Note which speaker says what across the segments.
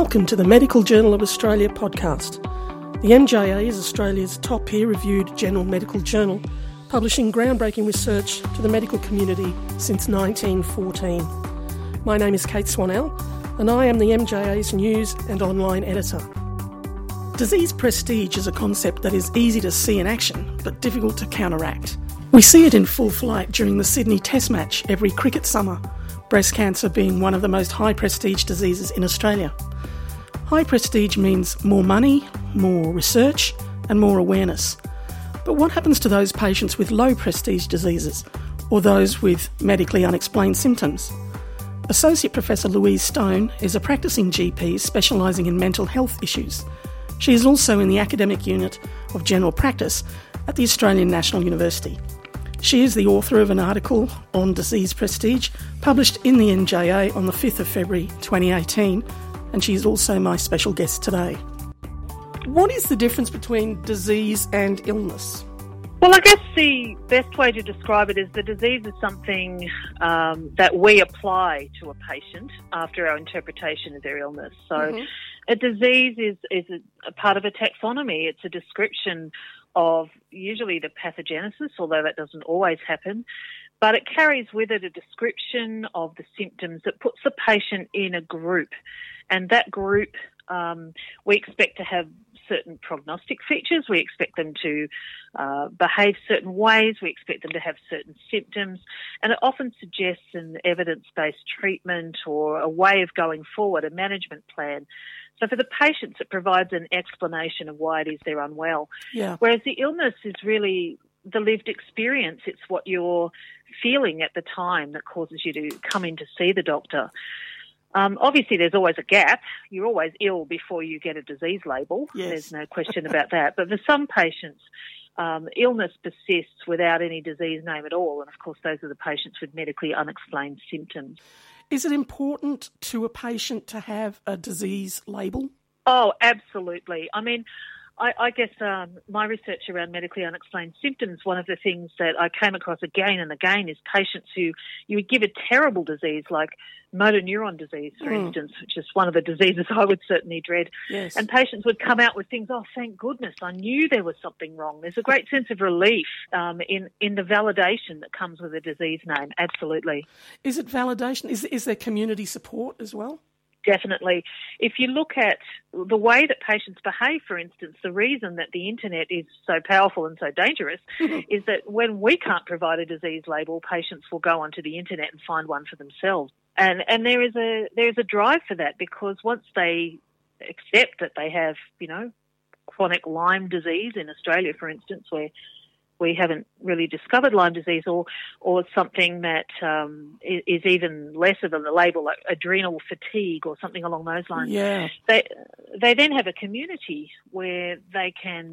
Speaker 1: Welcome to the Medical Journal of Australia podcast. The MJA is Australia's top peer-reviewed general medical journal, publishing groundbreaking research to the medical community since 1914. My name is Kate Swanell, and I am the MJA's news and online editor. Disease prestige is a concept that is easy to see in action, but difficult to counteract. We see it in full flight during the Sydney Test match every cricket summer, breast cancer being one of the most high-prestige diseases in Australia. High prestige means more money, more research, and more awareness. But what happens to those patients with low prestige diseases, or those with medically unexplained symptoms? Associate Professor Louise Stone is a practicing GP specialising in mental health issues. She is also in the academic unit of general practice at the Australian National University. She is the author of an article on disease prestige published in the MJA on the 5th of February 2018, and she is also my special guest today. What is the difference between disease and illness?
Speaker 2: Well, I guess the best way to describe it is the disease is something that we apply to a patient after our interpretation of their illness. So a disease is a part of a taxonomy. It's a description of usually the pathogenesis, although that doesn't always happen, but it carries with it a description of the symptoms that puts the patient in a group. And that group, we expect to have certain prognostic features. We expect them to behave certain ways. We expect them to have certain symptoms. And it often suggests an evidence-based treatment or a way of going forward, a management plan. So for the patients, it provides an explanation of why it is they're unwell.
Speaker 1: Yeah.
Speaker 2: Whereas the illness is really the lived experience. It's what you're feeling at the time that causes you to come in to see the doctor. Obviously, there's always a gap. You're always ill before you get a disease label.
Speaker 1: Yes.
Speaker 2: There's no question about that. But for some patients, illness persists without any disease name at all. And, of course, those are the patients with medically unexplained symptoms.
Speaker 1: Is it important to a patient to have a disease label?
Speaker 2: Oh, absolutely. I mean, I guess my research around medically unexplained symptoms, one of the things that I came across again and again is patients who you would give a terrible disease like motor neuron disease, for instance, which is one of the diseases I would certainly dread.
Speaker 1: Yes.
Speaker 2: And patients would come out with things, oh, thank goodness, I knew there was something wrong. There's a great sense of relief in the validation that comes with a disease name, absolutely.
Speaker 1: Is it validation? Is there community support as well?
Speaker 2: Definitely. If you look at the way that patients behave, for instance, the reason that the internet is so powerful and so dangerous is that when we can't provide a disease label, patients will go onto the internet and find one for themselves. And there is a drive for that, because once they accept that they have, chronic Lyme disease in Australia, for instance, where we haven't really discovered Lyme disease, or something that is even less of a label, like adrenal fatigue or something along those lines.
Speaker 1: Yeah.
Speaker 2: They then have a community where they can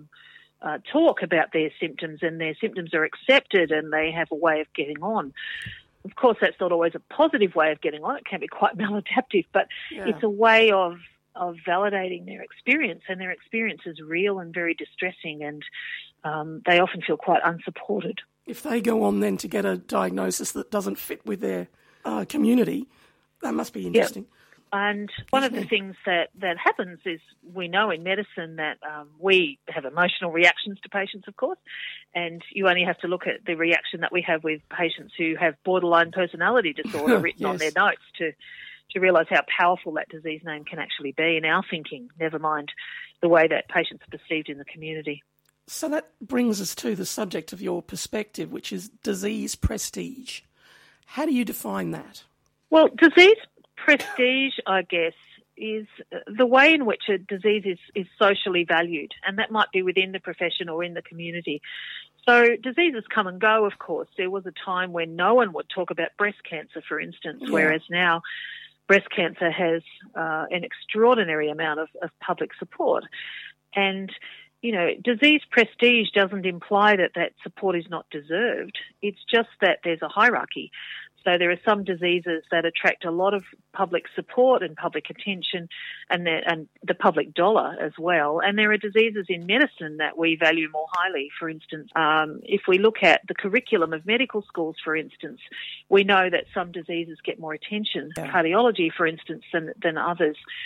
Speaker 2: talk about their symptoms, and their symptoms are accepted, and they have a way of getting on. Of course, that's not always a positive way of getting on. It can be quite maladaptive, but it's a way of validating their experience, and their experience is real and very distressing, and they often feel quite unsupported.
Speaker 1: If they go on then to get a diagnosis that doesn't fit with their community, that must be interesting.
Speaker 2: Yep. And one of the things that happens is, we know in medicine that we have emotional reactions to patients, of course, and you only have to look at the reaction that we have with patients who have borderline personality disorder written on their notes to realise how powerful that disease name can actually be in our thinking, never mind the way that patients are perceived in the community.
Speaker 1: So that brings us to the subject of your perspective, which is disease prestige. How do you define that?
Speaker 2: Well, disease prestige, I guess, is the way in which a disease is socially valued, and that might be within the profession or in the community. So diseases come and go, of course. There was a time when no one would talk about breast cancer, for instance, whereas now breast cancer has an extraordinary amount of public support. And, disease prestige doesn't imply that support is not deserved. It's just that there's a hierarchy. So there are some diseases that attract a lot of public support and public attention, and the public dollar as well. And there are diseases in medicine that we value more highly. For instance, if we look at the curriculum of medical schools, for instance, we know that some diseases get more attention, cardiology, for instance, than others.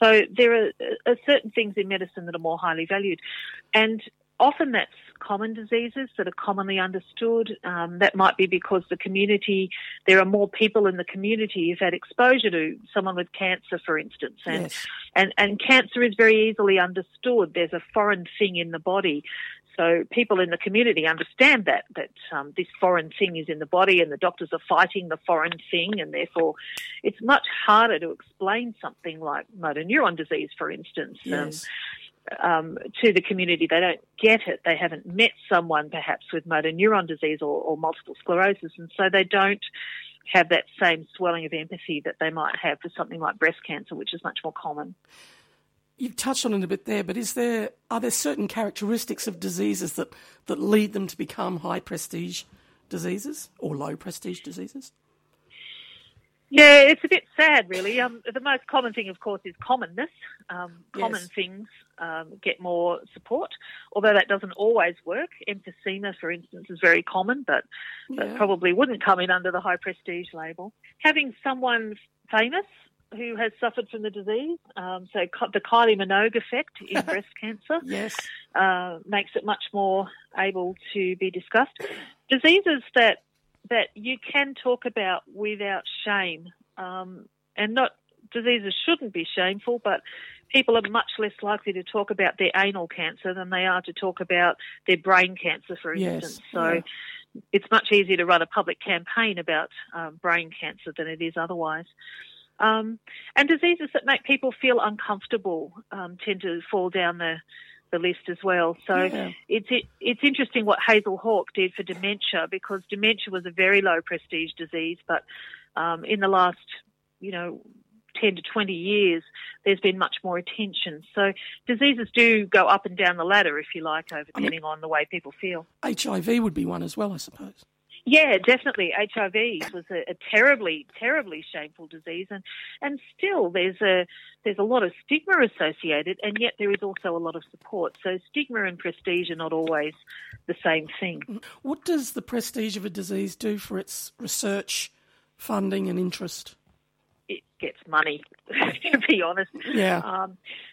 Speaker 2: So there are certain things in medicine that are more highly valued. And often that's common diseases that are commonly understood. That might be because there are more people in the community who've had exposure to someone with cancer, for instance. And cancer is very easily understood. There's a foreign thing in the body. So people in the community understand that this foreign thing is in the body and the doctors are fighting the foreign thing, and therefore it's much harder to explain something like motor neuron disease, for instance, to the community. They don't get it. They haven't met someone perhaps with motor neuron disease or multiple sclerosis, and so they don't have that same swelling of empathy that they might have for something like breast cancer, which is much more common.
Speaker 1: You've touched on it a bit there, but are there certain characteristics of diseases that lead them to become high prestige diseases or low prestige diseases?
Speaker 2: Yeah, it's a bit sad, really. The most common thing, of course, is commonness. Common things get more support, although that doesn't always work. Emphysema, for instance, is very common, but that probably wouldn't come in under the high prestige label. Having someone famous who has suffered from the disease, so the Kylie Minogue effect in breast cancer, makes it much more able to be discussed. Diseases that you can talk about without shame, and not diseases shouldn't be shameful, but people are much less likely to talk about their anal cancer than they are to talk about their brain cancer, for instance. So it's much easier to run a public campaign about brain cancer than it is otherwise. And diseases that make people feel uncomfortable tend to fall down the list as well. So it's interesting what Hazel Hawke did for dementia, because dementia was a very low prestige disease, but in the last 10 to 20 years there's been much more attention. So diseases do go up and down the ladder, if you like, depending on the way people feel. HIV would be one as well, I suppose. Yeah, definitely. HIV was a terribly, terribly shameful disease, and still there's a lot of stigma associated, and yet there is also a lot of support. So stigma and prestige are not always the same thing. What does the prestige of a disease do for its research, funding and interest? It gets money, to be honest. Yeah.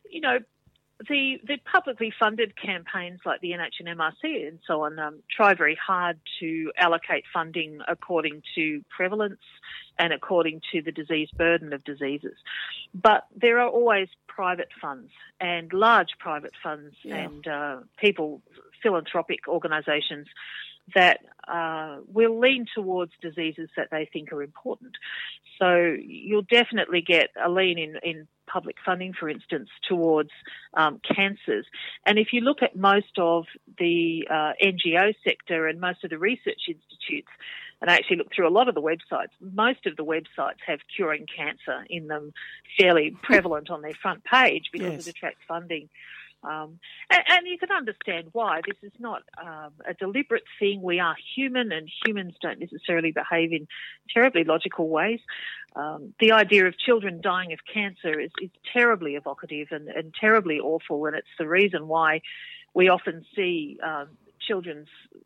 Speaker 2: The publicly funded campaigns like the NH and MRC and so on try very hard to allocate funding according to prevalence and according to the disease burden of diseases. But there are always private funds and large private funds and philanthropic organisations that will lean towards diseases that they think are important. So you'll definitely get a lean in public funding, for instance, towards cancers. And if you look at most of the NGO sector and most of the research institutes, and I actually looked through a lot of the websites, most of the websites have curing cancer in them fairly prevalent on their front page because it attracts funding. And you can understand why. This is not a deliberate thing. We are human, and humans don't necessarily behave in terribly logical ways. The idea of children dying of cancer is terribly evocative and terribly awful, and it's the reason why we often see children's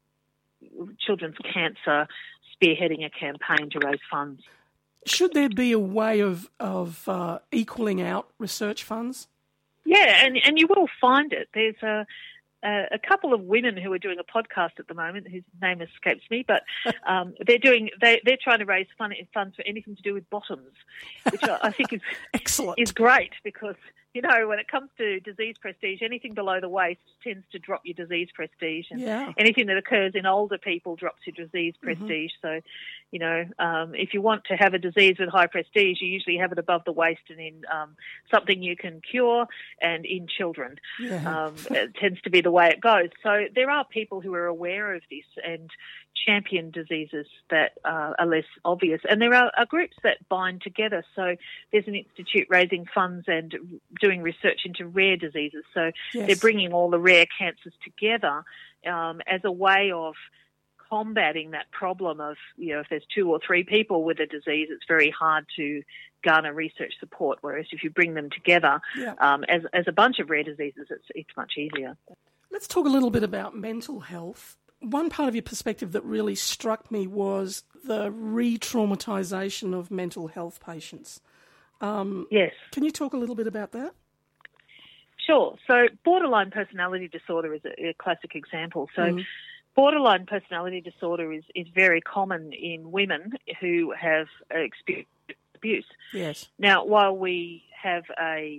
Speaker 2: cancer spearheading a campaign to raise funds. Should there be a way of equaling out research funds? Yeah, and you will find it. There's a couple of women who are doing a podcast at the moment whose name escapes me, but they're trying to raise funds for anything to do with bottoms, which I think is excellent. Is great, because when it comes to disease prestige, anything below the waist tends to drop your disease prestige, and anything that occurs in older people drops your disease prestige. So, if you want to have a disease with high prestige, you usually have it above the waist and in something you can cure and in children. It tends to be the way it goes. So there are people who are aware of this and champion diseases that are less obvious. And there are groups that bind together. So there's an institute raising funds and doing research into rare diseases. So they're bringing all the rare cancers together as a way of combating that problem of, if there's 2 or 3 people with a disease, it's very hard to garner research support, whereas if you bring them together as a bunch of rare diseases, it's much easier. Let's talk a little bit about mental health. One part of your perspective that really struck me was the re-traumatisation of mental health patients. Yes.
Speaker 1: Can you talk a little bit about that?
Speaker 2: Sure. So borderline personality disorder is a classic example. So borderline personality disorder is very common in women who have experienced abuse.
Speaker 1: Yes.
Speaker 2: Now, while we have a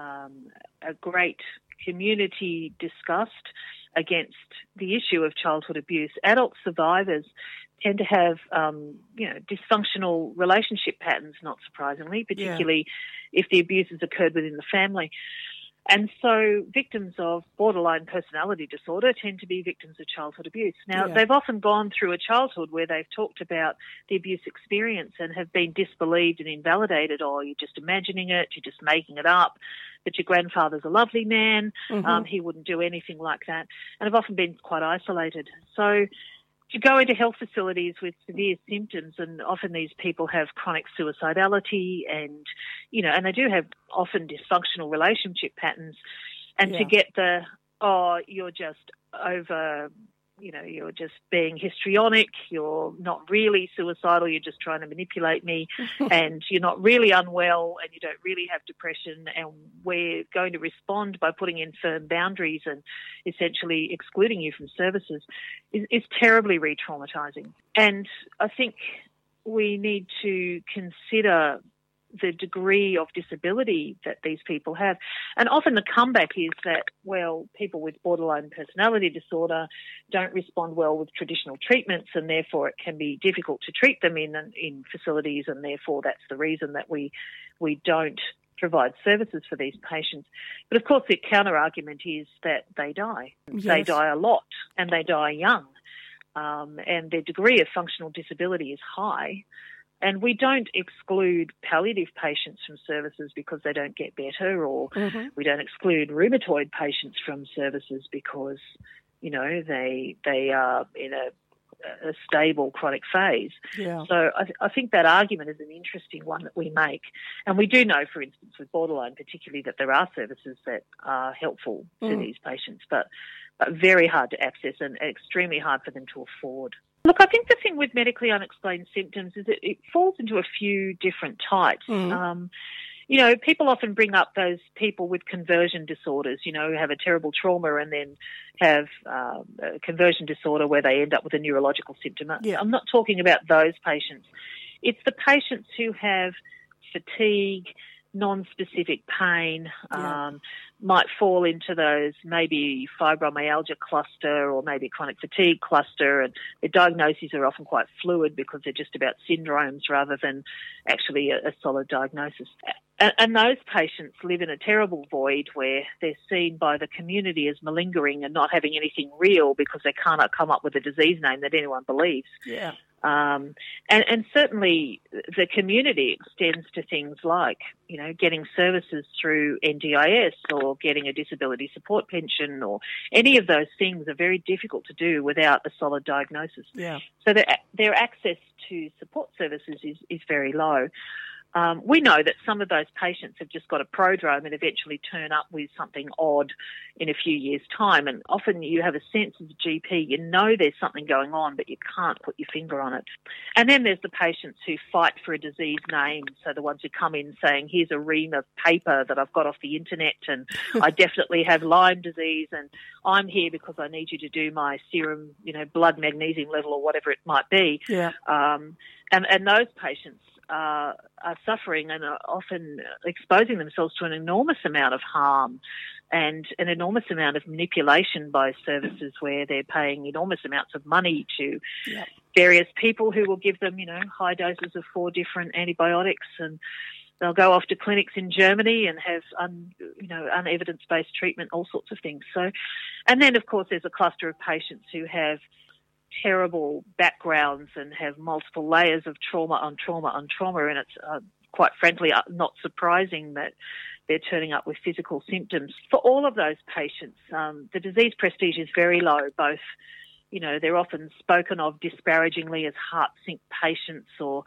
Speaker 2: great community disgust against the issue of childhood abuse, adult survivors tend to have, dysfunctional relationship patterns, not surprisingly, particularly if the abuse has occurred within the family. And so victims of borderline personality disorder tend to be victims of childhood abuse. Now, they've often gone through a childhood where they've talked about the abuse experience and have been disbelieved and invalidated. Oh, you're just imagining it, you're just making it up, that your grandfather's a lovely man, he wouldn't do anything like that, and have often been quite isolated. So to go into health facilities with severe symptoms, and often these people have chronic suicidality and, and they do have often dysfunctional relationship patterns, and to get you're just over, you're just being histrionic, you're not really suicidal, you're just trying to manipulate me, and you're not really unwell, and you don't really have depression, and we're going to respond by putting in firm boundaries and essentially excluding you from services is terribly re-traumatising. And I think we need to consider the degree of disability that these people have. And often the comeback is that, well, people with borderline personality disorder don't respond well with traditional treatments, and therefore it can be difficult to treat them in facilities, and therefore that's the reason that we don't provide services for these patients. But of course the counter-argument is that they die. Yes. They die a lot, and they die young. And their degree of functional disability is high. And we don't exclude palliative patients from services because they don't get better, or we don't exclude rheumatoid patients from services because, they are in a stable chronic phase. Yeah. So I think that argument is an interesting one that we make. And we do know, for instance, with borderline particularly, that there are services that are helpful to these patients, but very hard to access and extremely hard for them to afford. Look, I think the thing with medically unexplained symptoms is that it falls into a few different types. People often bring up those people with conversion disorders, who have a terrible trauma and then have a conversion disorder where they end up with a neurological symptom. Yeah. I'm not talking about those patients. It's the patients who have fatigue, non-specific pain, might fall into those maybe fibromyalgia cluster or maybe chronic fatigue cluster, and their diagnoses are often quite fluid because they're just about syndromes rather than actually a solid diagnosis. And those patients live in a terrible void where they're seen by the community as malingering and not having anything real because they cannot come up with a disease name that anyone believes. Yeah. And certainly the community extends to things like, getting services through NDIS or getting a disability support pension, or any of those things are very difficult to do without a solid diagnosis. Yeah. So their access to support services is very low. We know that some of those patients have just got a prodrome and eventually turn up with something odd in a few years' time. And often you have a sense as a GP, there's something going on, but you can't put your finger on it. And then there's the patients who fight for a disease name. So the ones who come in saying, here's a ream of paper that I've got off the internet, and I definitely have Lyme disease, and I'm here because I need you to do my serum, blood magnesium level or whatever it might be. Yeah. And those patients are suffering and are often exposing themselves to an enormous amount of harm and an enormous amount of manipulation by services where they're paying enormous amounts of money to various people who will give them, high doses of 4 different antibiotics, and they'll go off to clinics in Germany and have, unevidence-based treatment, all sorts of things. So, and then, of course, there's a cluster of patients who have terrible backgrounds and have multiple layers of trauma on trauma on trauma, and it's quite frankly not surprising that they're turning up with physical symptoms. For all of those patients, the disease prestige is very low. Both, they're often spoken of disparagingly as heart sink patients, or,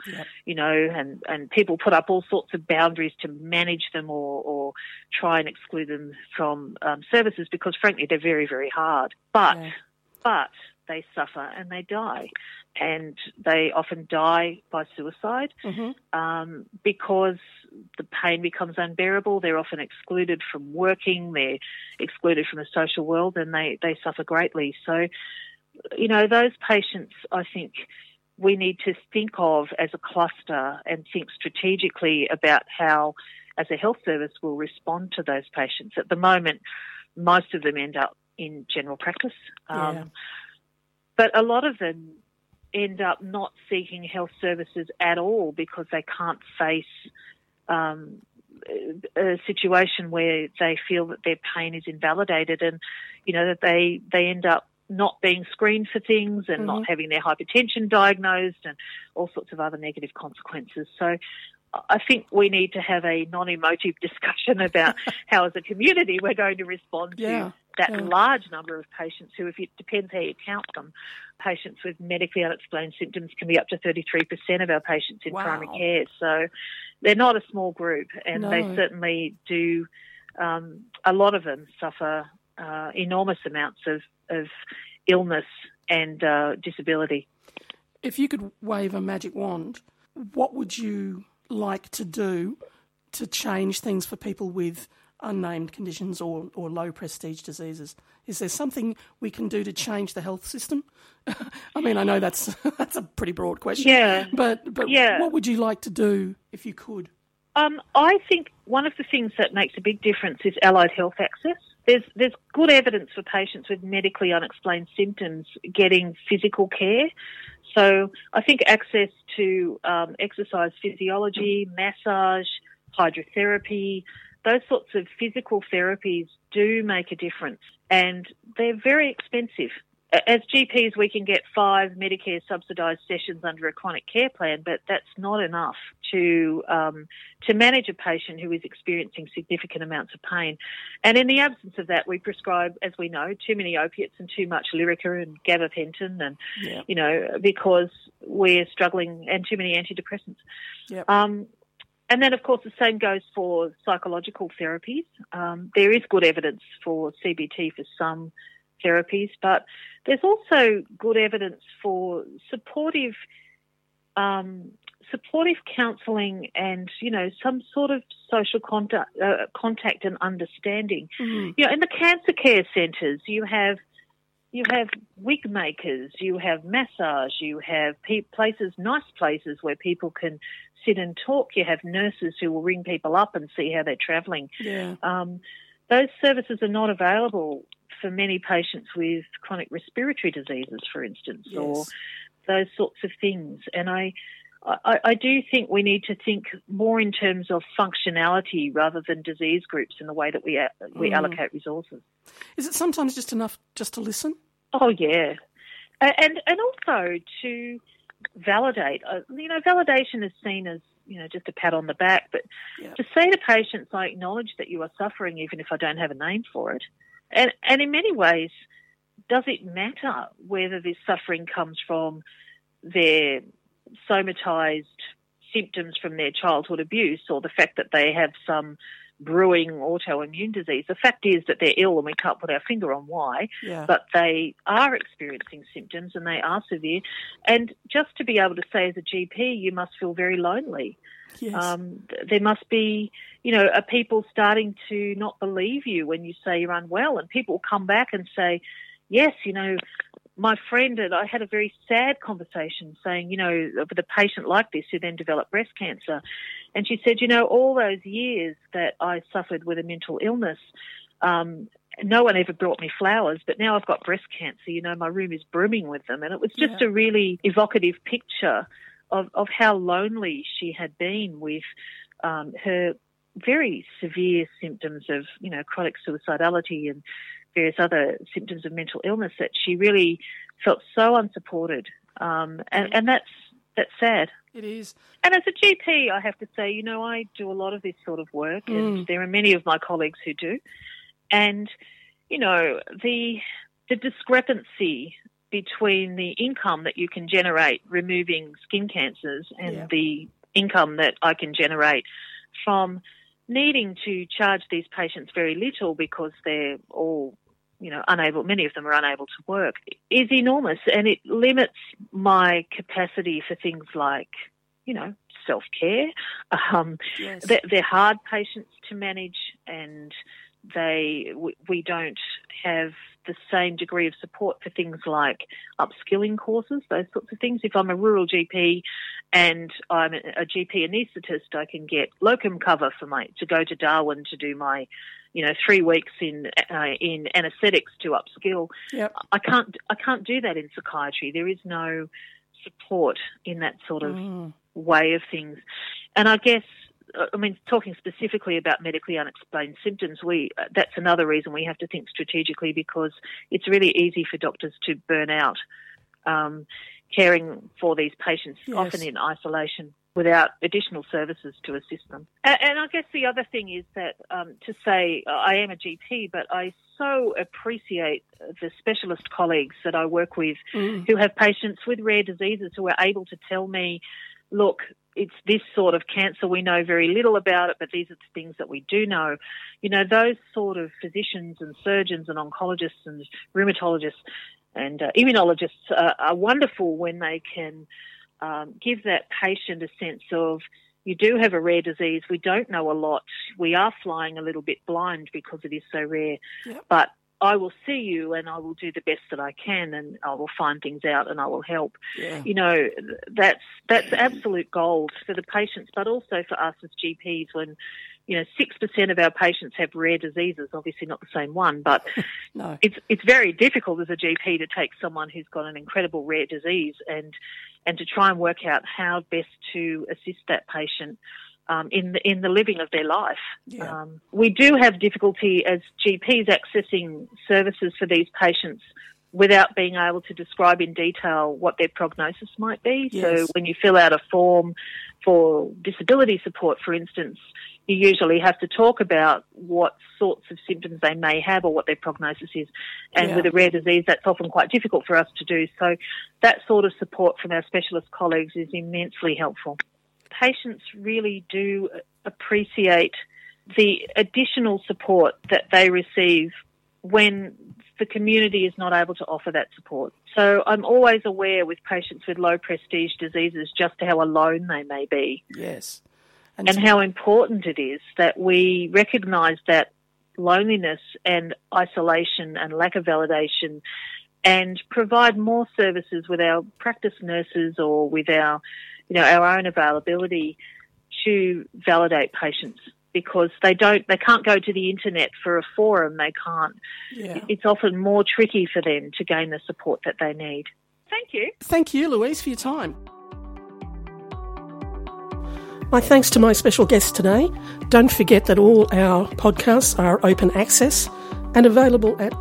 Speaker 2: and people put up all sorts of boundaries to manage them or try and exclude them from services because frankly they're very, very hard. But they suffer and they die. And they often die by suicide because the pain becomes unbearable. They're often excluded from working, they're excluded from the social world, and they suffer greatly. So, you know, those patients, I think we need to think of as a cluster and think strategically about how, as a health service, we'll respond to those patients. At the moment, most of them end up in general practice, but a lot of them end up not seeking health services at all because they can't face a situation where they feel that their pain is invalidated, and, you know, that they end up not being screened for things and not having their hypertension diagnosed and all sorts of other negative consequences. So I think we need to have a non-emotive discussion about how, as a community, we're going to respond to that large number of patients who, if it depends how you count them, patients with medically unexplained symptoms can be up to 33% of our patients in primary care. So they're not a small group, and they certainly do, a lot of them suffer enormous amounts of illness and disability.
Speaker 1: If you could wave a magic wand, what would you like to do to change things for people with unnamed conditions or low prestige diseases? Is there something we can do to change the health system? I mean, I know that's a pretty broad question. But what would you like to do if you could?
Speaker 2: I think one of the things that makes a big difference is allied health access. There's good evidence for patients with medically unexplained symptoms getting physical care. So I think access to exercise physiology, massage, hydrotherapy, those sorts of physical therapies do make a difference, and they're very expensive. As GPs, we can get 5 Medicare subsidised sessions under a chronic care plan, but that's not enough to manage a patient who is experiencing significant amounts of pain. And in the absence of that, we prescribe, as we know, too many opiates and too much Lyrica and gabapentin, and you know, because we're struggling, and too many antidepressants. And then, of course, the same goes for psychological therapies. There is good evidence for CBT for some therapies, but there's also good evidence for supportive counselling and, you know, some sort of social contact and understanding. You know, in the cancer care centres, you have wig makers, you have massage, you have nice places where people can sit and talk. You have nurses who will ring people up and see how they're travelling. Those services are not available for many patients with chronic respiratory diseases, for instance, or those sorts of things. And I do think we need to think more in terms of functionality rather than disease groups in the way that we allocate resources.
Speaker 1: Is it sometimes just enough just to listen?
Speaker 2: Oh, yeah. And also to validate. You know, validation is seen as, you know, just a pat on the back, but to say to patients, I acknowledge that you are suffering even if I don't have a name for it. And in many ways, does it matter whether this suffering comes from their somatised symptoms from their childhood abuse or the fact that they have some brewing autoimmune disease? The fact is that they're ill and we can't put our finger on why, but they are experiencing symptoms and they are severe. And just to be able to say as a GP, you must feel very lonely. There must be, you know, are people starting to not believe you when you say you're unwell, and people come back and say, yes, you know, my friend and I had a very sad conversation saying, you know, with a patient like this who then developed breast cancer. And she said, you know, all those years that I suffered with a mental illness, no one ever brought me flowers, but now I've got breast cancer, you know, my room is brimming with them. And it was just a really evocative picture of how lonely she had been with her very severe symptoms of, you know, chronic suicidality and various other symptoms of mental illness, that she really felt so unsupported. And that's sad.
Speaker 1: It is.
Speaker 2: And as a GP, I have to say, you know, I do a lot of this sort of work, and there are many of my colleagues who do. And, you know, the discrepancy between the income that you can generate removing skin cancers and the income that I can generate from needing to charge these patients very little because they're all many of them are unable to work, is enormous, and it limits my capacity for things like, self-care.
Speaker 1: Yes.
Speaker 2: They're hard patients to manage, and we don't have the same degree of support for things like upskilling courses, those sorts of things. If I'm a rural GP and I'm a GP anaesthetist, I can get locum cover to go to Darwin to do my 3 weeks in anaesthetics to upskill.
Speaker 1: Yep.
Speaker 2: I can't do that in psychiatry. There is no support in that sort of way of things. And I guess, talking specifically about medically unexplained symptoms, that's another reason we have to think strategically, because it's really easy for doctors to burn out caring for these patients,
Speaker 1: yes,
Speaker 2: often in isolation, without additional services to assist them. And I guess the other thing is that to say I am a GP, but I so appreciate the specialist colleagues that I work with who have patients with rare diseases who are able to tell me, look, it's this sort of cancer. We know very little about it, but these are the things that we do know. Those sort of physicians and surgeons and oncologists and rheumatologists and immunologists are wonderful when they can give that patient a sense of, you do have a rare disease, we don't know a lot, we are flying a little bit blind because it is so rare,
Speaker 1: yep,
Speaker 2: but I will see you and I will do the best that I can, and I will find things out and I will help.
Speaker 1: Yeah.
Speaker 2: That's absolute gold for the patients, but also for us as GPs when, 6% of our patients have rare diseases, obviously not the same one, but
Speaker 1: no,
Speaker 2: it's very difficult as a GP to take someone who's got an incredible rare disease and to try and work out how best to assist that patient in the living of their life.
Speaker 1: Yeah.
Speaker 2: We do have difficulty as GPs accessing services for these patients without being able to describe in detail what their prognosis might be.
Speaker 1: Yes.
Speaker 2: So when you fill out a form for disability support, for instance, you usually have to talk about what sorts of symptoms they may have or what their prognosis is. And
Speaker 1: Yeah.
Speaker 2: with a rare disease, that's often quite difficult for us to do. So that sort of support from our specialist colleagues is immensely helpful. Patients really do appreciate the additional support that they receive when the community is not able to offer that support. So I'm always aware with patients with low prestige diseases just how alone they may be.
Speaker 1: Yes.
Speaker 2: And how important it is that we recognise that loneliness and isolation and lack of validation, and provide more services with our practice nurses or with our own availability to validate patients, because they can't go to the internet for a forum. They can't.
Speaker 1: Yeah.
Speaker 2: It's often more tricky for them to gain the support that they need. Thank you.
Speaker 1: Thank you, Louise, for your time. My thanks to my special guest today. Don't forget that all our podcasts are open access and available at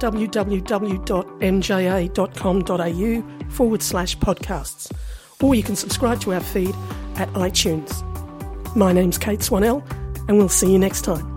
Speaker 1: www.mja.com.au/podcasts, or you can subscribe to our feed at iTunes. My name's Kate Swanell, and we'll see you next time.